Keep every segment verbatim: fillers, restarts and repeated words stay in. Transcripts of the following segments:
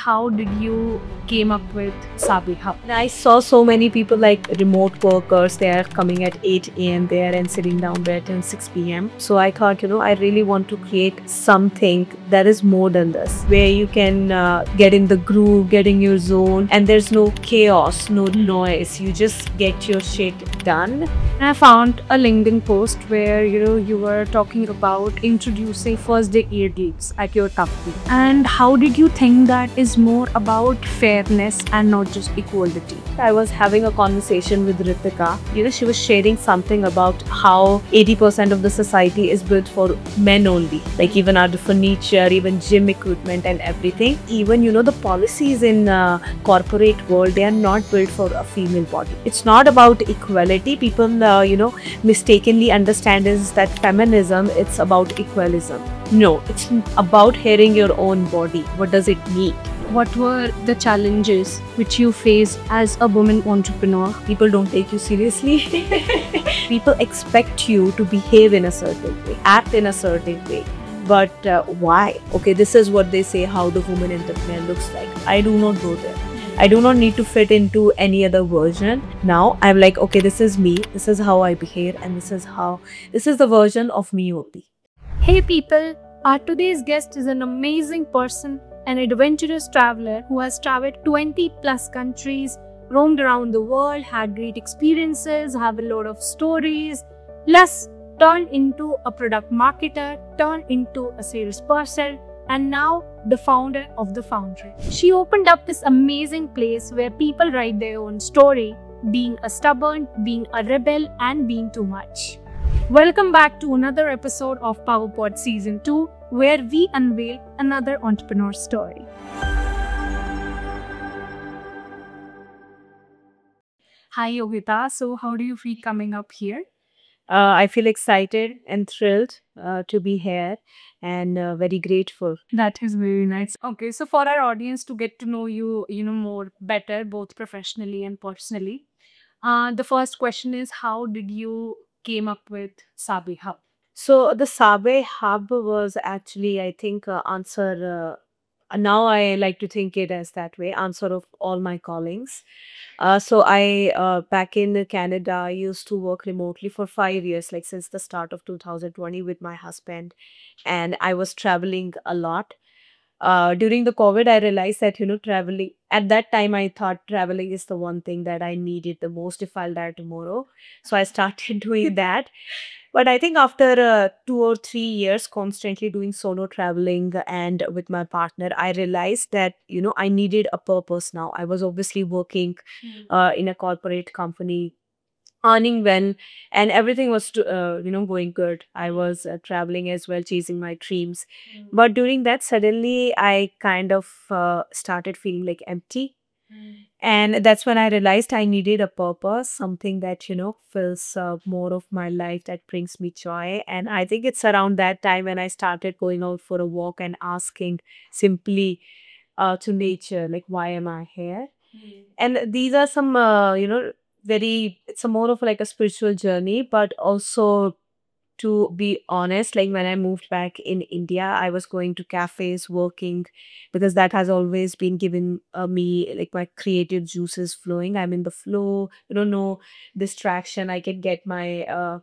how did you came up with Sabi Hub? And I saw so many people like remote workers, they are coming at eight a m there and sitting down there till six p m. So I thought, you know, I really want to create something that is more than this, where you can uh, get in the groove, get in your zone, and there's no chaos, no noise. You just get your shit done. And I found a LinkedIn post where you know you were talking about introducing first day air dates at your company. And how did you think that is more about fairness and not just equality? I was having a conversation with Ritika. You know, she was sharing something about how eighty percent of the society is built for men only. Like even our furniture, even gym equipment and everything. Even, you know, the policies in uh, corporate world, they are not built for a female body. It's not about equality. People, uh, you know, mistakenly understand is that feminism, it's about equalism. No, it's about hearing your own body. What does it need? What were the challenges which you faced as a woman entrepreneur? People don't take you seriously. People expect you to behave in a certain way, act in a certain way. But uh, why? Okay, this is what they say how the woman entrepreneur looks like. I do not go there. I do not need to fit into any other version. Now I'm like, okay, this is me. This is how I behave, and this is how, this is the version of me only. Hey people, our today's guest is an amazing person, an adventurous traveler who has traveled twenty plus countries, roamed around the world, had great experiences, have a lot of stories, plus turned into a product marketer, turned into a salesperson, and now the founder of The Foundry. She opened up this amazing place where people write their own story, being a stubborn, being a rebel, and being too much. Welcome back to another episode of PowerPod Season two, where we unveil another entrepreneur story. Hi Yogita, so how do you feel coming up here? Uh, I feel excited and thrilled uh, to be here and uh, very grateful. That is very nice. Okay, so for our audience to get to know you, you know, more better, both professionally and personally, uh, the first question is how did you came up with Sabi Hub? So the Sabe Hub was actually, I think, uh, answer. Uh, now I like to think it as that way, answer of all my callings. Uh, so I uh, back in Canada, I used to work remotely for five years, like since the start of two thousand twenty with my husband, and I was traveling a lot. Uh, during the COVID, I realized that, you know, traveling at that time, I thought traveling is the one thing that I needed the most if I'll die tomorrow. So I started doing that. But I think after uh, two or three years constantly doing solo traveling and with my partner, I realized that, you know, I needed a purpose now. I was obviously working Mm. uh, in a corporate company, earning well, and everything was, to- uh, you know, going good. I was uh, traveling as well, chasing my dreams. Mm. But during that, suddenly I kind of uh, started feeling like empty. Mm. And that's when I realized I needed a purpose, something that, you know, fills uh, more of my life, that brings me joy. And I think it's around that time when I started going out for a walk and asking simply uh, to nature, like, why am I here? Mm. And these are some, uh, you know, very, it's a more of like a spiritual journey, but also to be honest, like when I moved back in India, I was going to cafes, working, because that has always been given uh, me like my creative juices flowing. I'm in the flow, you know, no distraction. I can get my uh,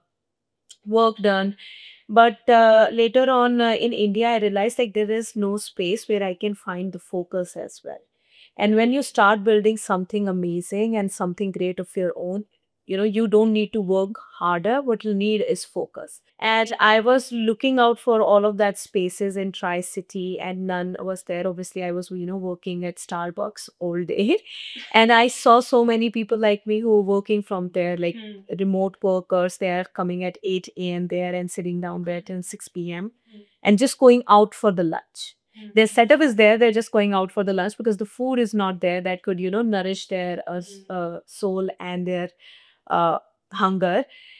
work done. But uh, later on uh, in India, I realized like there is no space where I can find the focus as well. And when you start building something amazing and something great of your own, you know, you don't need to work harder. What you need is focus. And I was looking out for all of that spaces in Tri City, and none was there. Obviously, I was, you know, working at Starbucks all day. And I saw so many people like me who were working from there, like Mm. remote workers. They are coming at eight a m there and sitting down there till six p m Mm. and just going out for the lunch. Mm. Their setup is there, they're just going out for the lunch because the food is not there that could, you know, nourish their uh, s- Mm. uh, soul and their uh, hunger.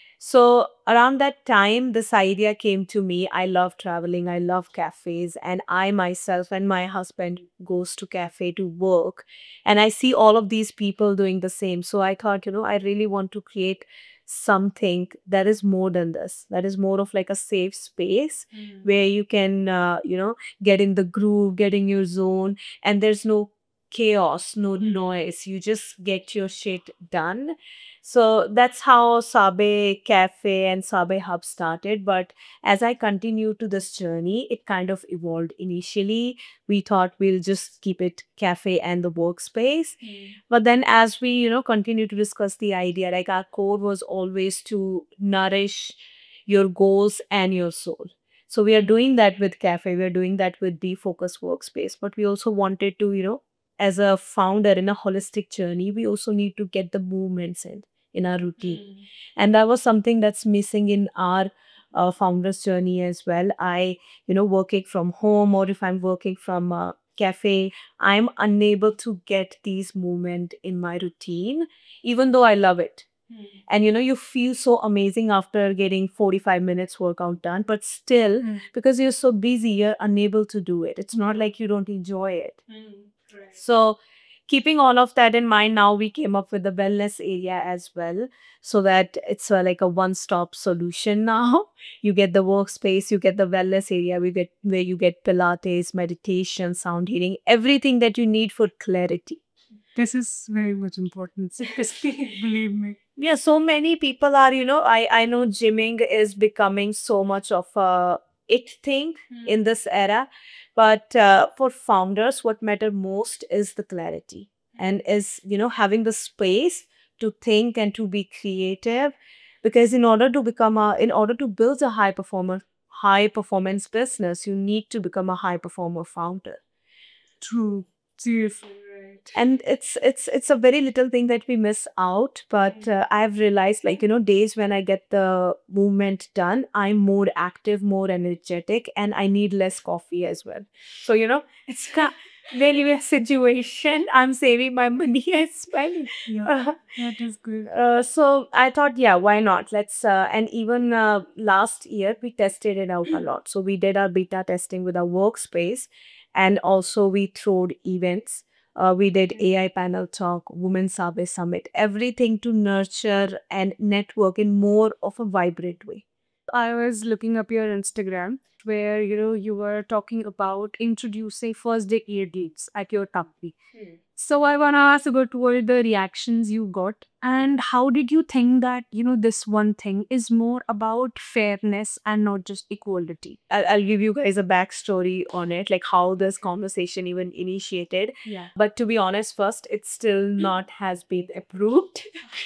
So around that time, this idea came to me. I love traveling, I love cafes, and I myself and my husband goes to cafe to work, and I see all of these people doing the same. So I thought, you know, I really want to create something that is more than this, that is more of like a safe space Mm. where you can uh, you know, get in the groove, get in your zone, and there's no chaos, no noise. You just get your shit done. So that's how Sabe Cafe and Sabe Hub started. But as I continued to this journey, it kind of evolved. Initially, we thought we'll just keep it cafe and the workspace. But then as we, you know, continue to discuss the idea, like our core was always to nourish your goals and your soul. So we are doing that with cafe, we're doing that with defocus workspace, but we also wanted to, you know, as a founder in a holistic journey, we also need to get the movements in in our routine. And that was something that's missing in our uh, founder's journey as well. I, you know, working from home, or if I'm working from a cafe, I'm unable to get these movement in my routine, even though I love it. And you know, you feel so amazing after getting forty-five minutes workout done, but still, Mm. because you're so busy, you're unable to do it. It's not like you don't enjoy it. So, keeping all of that in mind, now we came up with the wellness area as well, so that it's uh, like a one-stop solution now. You get the workspace, you get the wellness area, we get where you get Pilates, meditation, sound healing, everything that you need for clarity. This is very much important. Believe me. Yeah, so many people are, you know, I I know gymming is becoming so much of a it thing in this era, but uh, for founders, what matter most is the clarity, and is, you know, having the space to think and to be creative, because in order to become a in order to build a high performer high performance business, you need to become a high performer founder. True. Seriously, right. And it's it's it's a very little thing that we miss out, but uh, I've realized, like, you know, days when I get the movement done, I'm more active, more energetic, and I need less coffee as well. So, you know, it's ka- really a situation. I'm saving my money as well. Yeah, that is good. Uh, so I thought, yeah, why not? Let's uh, and even uh, last year we tested it out a lot. So we did our beta testing with our workspace, and also we throwed events. Uh, we did A I panel talk, Women Sabe Summit, everything to nurture and network in more of a vibrant way. I was looking up your Instagram where you know you were talking about introducing first day aid leads at your company. So I wanna ask about what were the reactions you got and how did you think that you know this one thing is more about fairness and not just equality? I'll, I'll give you guys a backstory on it, like how this conversation even initiated. Yeah. But to be honest, first, it's still not has been approved.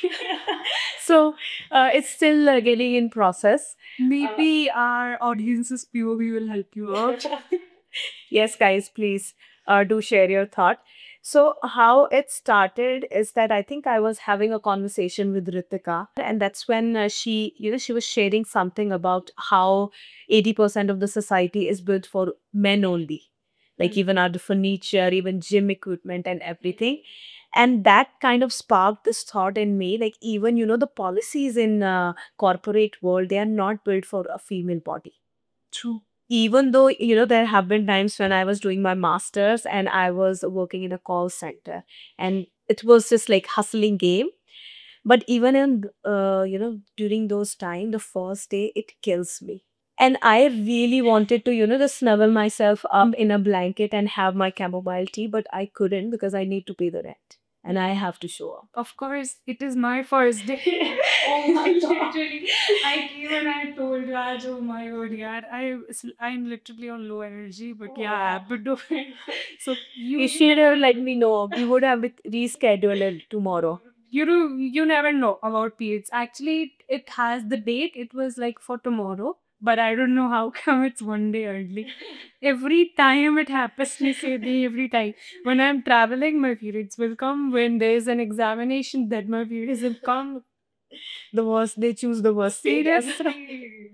So uh, it's still uh, getting in process. Maybe our audience's P O V will help you out. Yes, guys, please uh, do share your thought. So, how it started is that I think I was having a conversation with Ritika, and that's when uh, she, you know, she was sharing something about how eighty percent of the society is built for men only, like even our furniture, even gym equipment, and everything. And that kind of sparked this thought in me, like even, you know, the policies in uh, corporate world, they are not built for a female body. True. Even though, you know, there have been times when I was doing my masters and I was working in a call center, and it was just like hustling game. But even in uh, you know, during those time, the first day it kills me, and I really wanted to, you know, just snuggle myself up in a blanket and have my chamomile tea, but I couldn't because I need to pay the rent and I have to show up. Of course, it is my first day. Oh my God. Literally, I came and I told Raj, oh my god, yeah, I I'm literally on low energy, but yeah, I have to do it. So You you should have let me know. We would have it rescheduled it tomorrow. you know you never know about periods. Actually, it has the date. It was like for tomorrow, but I don't know how come it's one day early. Every time it happens, me say the every time when I'm traveling, my periods will come. When there's an examination, that my periods will come. The worst, they choose the worst date. Seriously.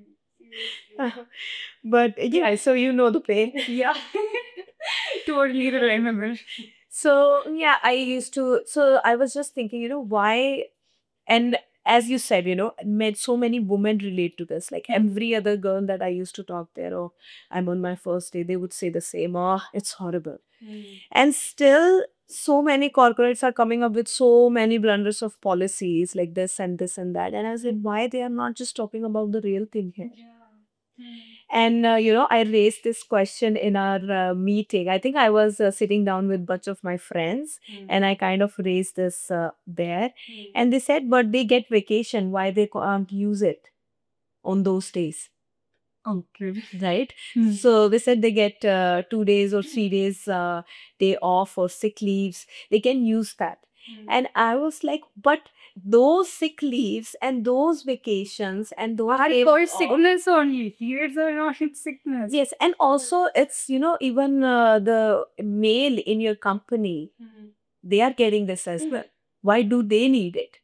But yeah, so you know the pain. Yeah. Totally remember. So yeah, I used to. So I was just thinking, you know, why? And as you said, you know, made so many women relate to this. Like every other girl that I used to talk there, oh, I'm on my first day, they would say the same. Oh, it's horrible. And still, so many corporates are coming up with so many blunders of policies like this and this and that. And I said, why they are not just talking about the real thing here? And uh, you know, I raised this question in our uh, meeting. I think I was uh, sitting down with a bunch of my friends, and I kind of raised this uh, there. And they said, but they get vacation. Why they can't use it on those days? Okay. Right? Hmm. So they said they get uh, two days or three days uh, day off or sick leaves. They can use that. And I was like, but those sick leaves and those vacations and those Are days for off. sickness only. Years are not in sickness. Yes, and also it's, you know, even uh, the male in your company, they are getting this as well. Why do they need it?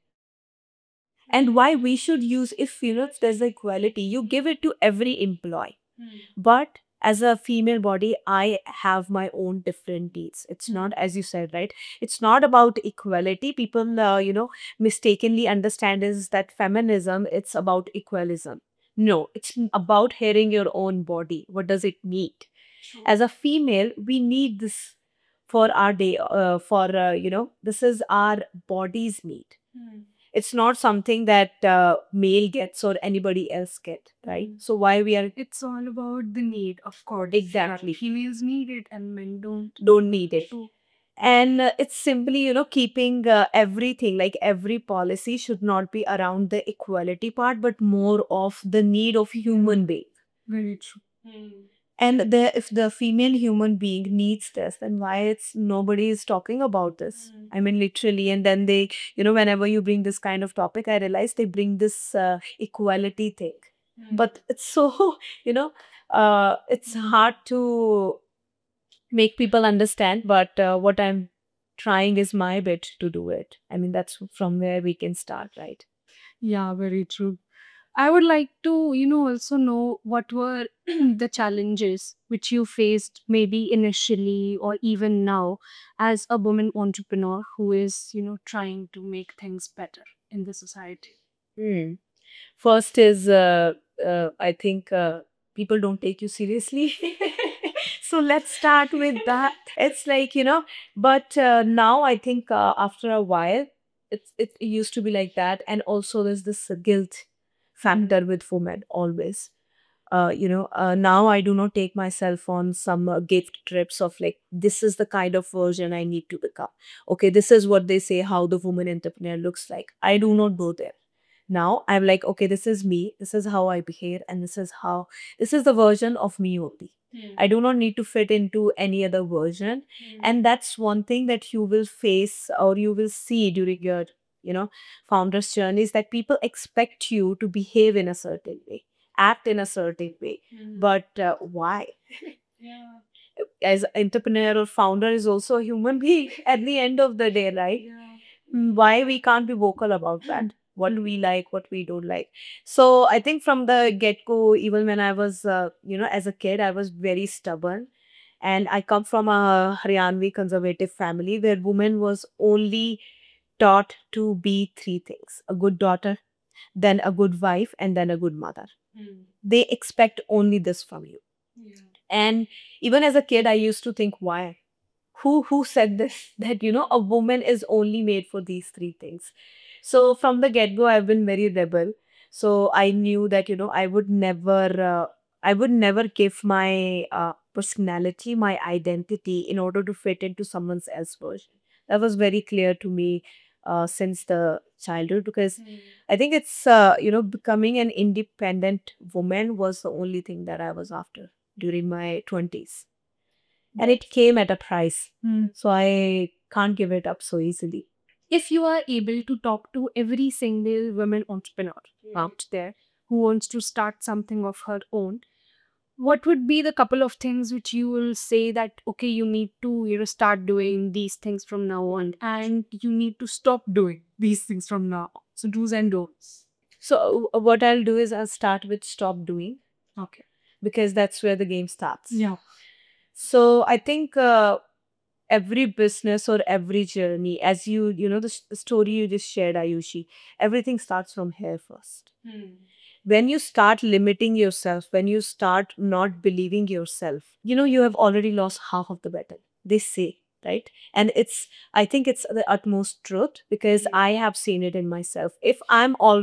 And why we should use, if you know, if there's equality, you give it to every employee. But as a female body, I have my own different needs. It's not, as you said, right? It's not about equality. People, uh, you know, mistakenly understand is that feminism, it's about equalism. No, it's n- about hearing your own body. What does it need? As a female, we need this for our day, uh, for, uh, you know, this is our body's need. It's not something that uh, male gets or anybody else get, right? So why we are It's all about the need, of course. exactly Females need it and men don't. don't need it. So, And uh, it's simply, you know, keeping uh, everything, like every policy should not be around the equality part, but more of the need of human being. very true. And the if the female human being needs this, then why it's nobody is talking about this? I mean, literally. And then they, you know, whenever you bring this kind of topic, I realize they bring this uh, equality thing. But it's so, you know, uh, it's hard to make people understand. But uh, what I'm trying is my bit to do it. I mean, that's from where we can start, right? Yeah, very true. I would like to, you know, also know what were the challenges which you faced maybe initially or even now as a woman entrepreneur who is, you know, trying to make things better in the society. Hmm. First is, uh, uh, I think uh, people don't take you seriously. So let's start with that. It's like, you know, but uh, now I think uh, after a while, it's, it used to be like that. And also there's this uh, guilt factor with women always. Uh, you know, uh, now I do not take myself on some uh, gift trips of like, this is the kind of version I need to become. Okay, this is what they say how the woman entrepreneur looks like. I do not go there. Now I'm like, okay, this is me, this is how I behave, and this is how, this is the version of me only. I do not need to fit into any other version. And that's one thing that you will face or you will see during your, you know, founder's journey is that people expect you to behave in a certain way, act in a certain way. But uh, why? As entrepreneur or founder is also a human being at the end of the day, right? Mm, why we can't be vocal about that, what we like, what we don't like. So I think from the get-go, even when I was uh, you know, as a kid, I was very stubborn. And I come from a Haryanvi conservative family where woman was only taught to be three things: a good daughter, then a good wife, and then a good mother. They expect only this from you. And even as a kid, I used to think, why? Who who said this? That, you know, a woman is only made for these three things. So from the get-go, I've been very rebel. So I knew that, you know, I would never uh, I would never give my uh, personality, my identity in order to fit into someone else's version. That was very clear to me uh, since the childhood, because I think it's uh, you know, becoming an independent woman was the only thing that I was after during my twenties. And it came at a price. Hmm. So I can't give it up so easily. If you are able to talk to every single woman entrepreneur out there who wants to start something of her own, what would be the couple of things which you will say that okay, you need to, you know, start doing these things from now on, and you need to stop doing these things from now on? So do's and don'ts. So uh, what I'll do is I'll start with stop doing, Okay. because that's where the game starts. Yeah. So I think uh, every business or every journey, as you, you know, the, s- the story you just shared, Ayushi, everything starts from here first. When you start limiting yourself, when you start not believing yourself, you know, you have already lost half of the battle, they say, right? And it's, I think it's the utmost truth, because I have seen it in myself. If I'm already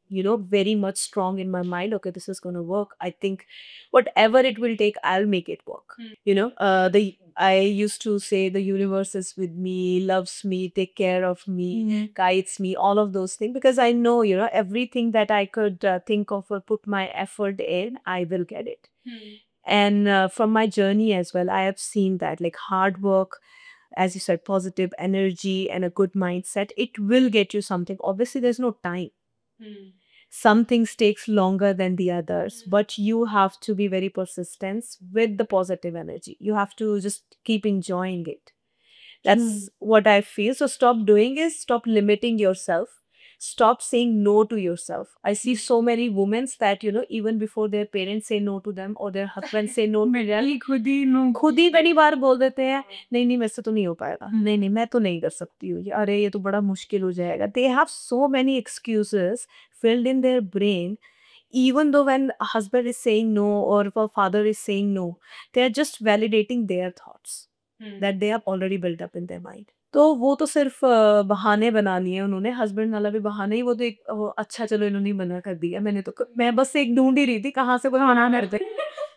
you know, very much strong in my mind. Okay, this is going to work. I think whatever it will take, I'll make it work. You know, uh, the I used to say the universe is with me, loves me, take care of me, Mhm. guides me, all of those things, because I know, you know, everything that I could uh, think of or put my effort in, I will get it. And uh, from my journey as well, I have seen that like hard work, as you said, positive energy and a good mindset, it will get you something. Obviously, there's no time. Some things takes longer than the others, but you have to be very persistent with the positive energy. You have to just keep enjoying it. That's what I feel. So stop doing is stop limiting yourself. Stop saying no to yourself. I see so many women that, you know, even before their parents say no to them or their husband say no to them, मेरे खुद ही no खुद ही बड़ी बार बोल देते हैं, नहीं नहीं मेरे से तो नहीं हो पाएगा, नहीं नहीं मैं तो नहीं कर सकती हूँ, ये- अरे ये तो बड़ा मुश्किल हो जाएगा. They have so many excuses filled in their brain, even though when a husband is saying no or if a father is saying no, they are just validating their thoughts that they have already built up in their mind. तो वो तो सिर्फ अ, बहाने बना लिए उन्होंने, husband वाला भी बहाना ही, वो तो एक वो अच्छा चलो इन्होंने ही मना कर दिया, मैंने तो क- मैं बस एक ढूंढ ही रही थी कहाँ से कोई मना कर दे.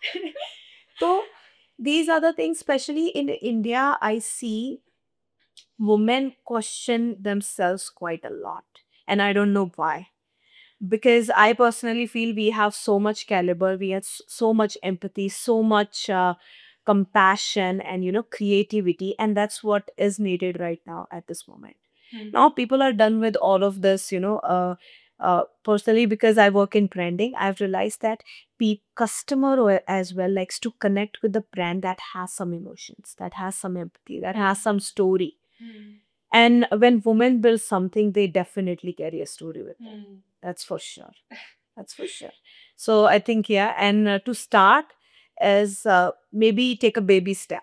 तो these are the things, especially in India, I see women question themselves quite a lot, and I don't know why. Because I personally feel we have so much caliber, we have s- so much empathy, so much uh, compassion, and you know, creativity, and that's what is needed right now at this moment. Now people are done with all of this, you know. Uh, uh, personally, because I work in branding, I've realized that the customer o- as well likes to connect with the brand that has some emotions, that has some empathy, that has some story. And when women build something, they definitely carry a story with them. That's for sure. That's for sure. So I think, yeah. And uh, to start is uh, maybe take a baby step.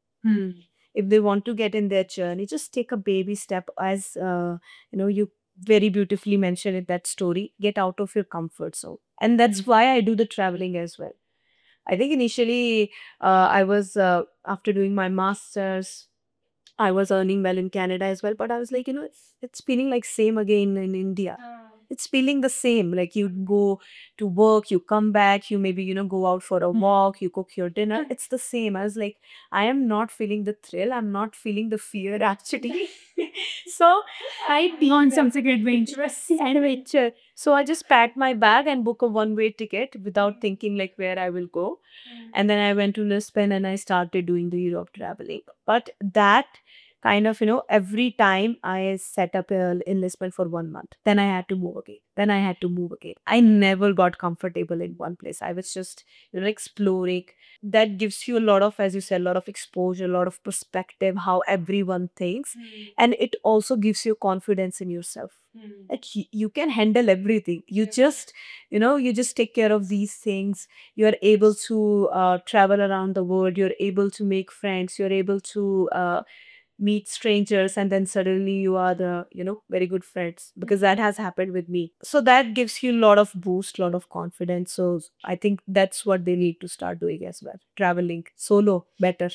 If they want to get in their journey, just take a baby step. As uh, you know, you very beautifully mentioned in that story, get out of your comfort zone. And that's why I do the traveling as well. I think initially uh, I was, uh, after doing my master's, I was earning well in Canada as well, but I was like, you know, it's, it's feeling like same again in India. It's feeling the same. Like you go to work, you come back, you maybe, you know, go out for a walk, you cook your dinner. It's the same. I was like, I am not feeling the thrill. I'm not feeling the fear actually. So I on deemed something adventurous. adventure. So I just packed my bag and book a one-way ticket without thinking like where I will go. And then I went to Lisbon and I started doing the Europe traveling. But that kind of, you know, every time I set up uh, in Lisbon for one month, then I had to move again. Then I had to move again. I never got comfortable in one place. I was just, you know, exploring. That gives you a lot of, as you said, a lot of exposure, a lot of perspective, how everyone thinks. And it also gives you confidence in yourself that y- you can handle everything. You just, you know, you just take care of these things. You're able to uh, travel around the world. You're able to make friends. You're able to uh, meet strangers, and then suddenly you are the, you know, very good friends, because that has happened with me. So that gives you a lot of boost, lot of confidence. So I think that's what they need to start doing as well, traveling solo better.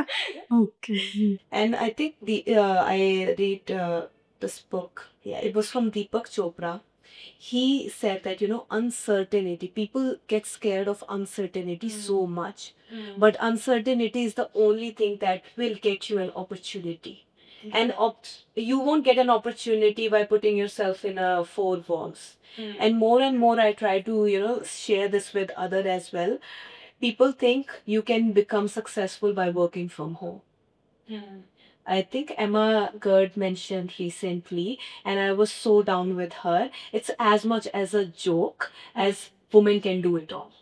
Okay. And I think the uh, I read uh, this book. Yeah, it was from Deepak Chopra. He said that, you know, uncertainty, people get scared of uncertainty so much, but uncertainty is the only thing that will get you an opportunity. And op- you won't get an opportunity by putting yourself in a four walls. And more and more I try to, you know, share this with other as well. People think you can become successful by working from home. I think Emma Gerd mentioned recently, and I was so down with her. It's as much as a joke as women can do it all.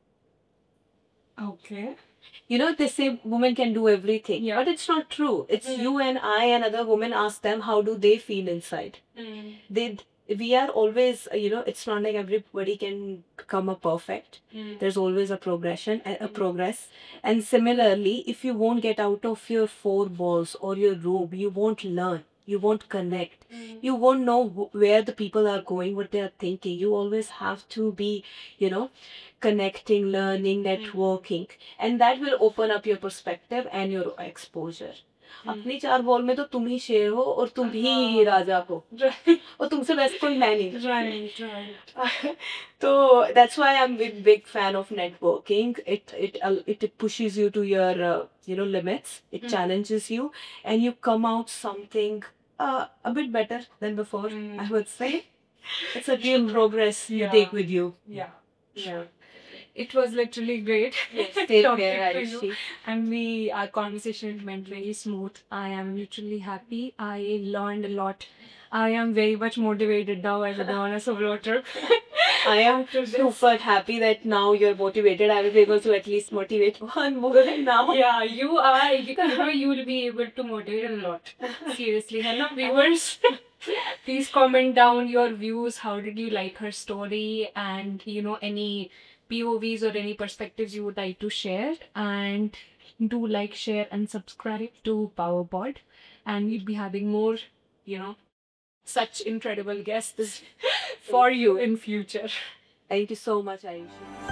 Okay. You know, they say women can do everything, Yeah. but it's not true. It's you and I and other women, ask them how do they feel inside. They, we are always, uh, you know, it's not like everybody can become a perfect. There's always a progression, a, a progress. And similarly, if you won't get out of your four walls or your room, you won't learn. You won't connect. You won't know wh- where the people are going, what they are thinking. You always have to be, you know, connecting, learning, networking, and that will open up your perspective and your exposure. अपनी चार ball में तो तुम ही शेर हो और तुम ही राजा हो और तुमसे बेस्ट कोई मैं नहीं. Right, right. So that's why I'm a big fan of networking. It it uh, it pushes you to your uh, you know limits. It Mm. challenges you, and you come out something uh, a bit better than before. Mm. I would say it's a real progress you Yeah. take with you. Yeah, sure. It was literally great Yes, take talking care, to you. Ayushi. And we, our conversation went very smooth. I am literally happy. I learned a lot. I am very much motivated now as a on a solo trip. I am After this. super happy that now you're motivated. I was able to at least motivate one more than now. Yeah, you are. You know, you will be able to motivate a lot. Seriously, hello viewers. Please comment down your views. How did you like her story? And you know, any P O Vs or any perspectives you would like to share. And do like, share, and subscribe to PowerPod. And we'll be having more, you know, such incredible guests for you in future. Thank you so much, Ayushi.